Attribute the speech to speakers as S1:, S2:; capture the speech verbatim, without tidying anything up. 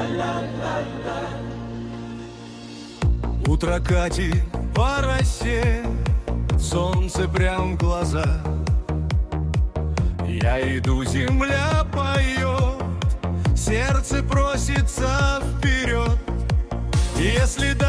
S1: Утро катит по росе, солнце прям в глаза. Я иду, земля поет, сердце просится вперед. Если